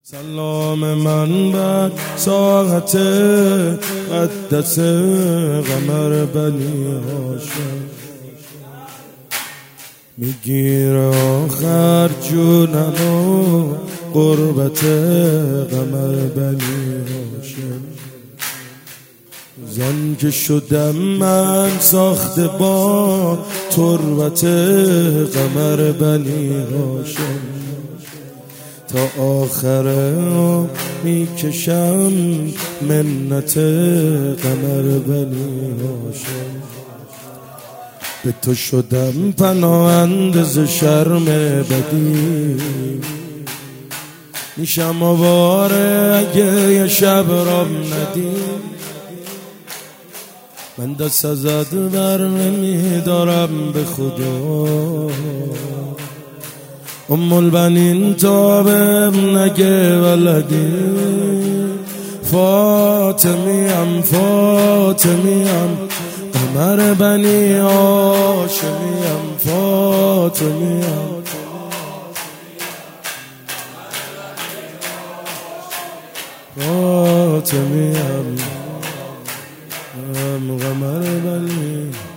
سلام من بر ساعت قدس قمر بنی هاشم، میگیره آخر جونمو قربت قمر بنی هاشم. زن که شدم من ساخته با تربت قمر بنی هاشم، تا آخره میکشم منت قمر بنی هاشم. به تو شدم پناهنده ز شرم بدی، میشم آواره اگه یه شب رام ندی. من دست ازت بر نمیدارم به خدا، البنین تا بهم نگه ولدی. فاطمیم قمر بنی هاشمیم. فاطمیم قمر بنی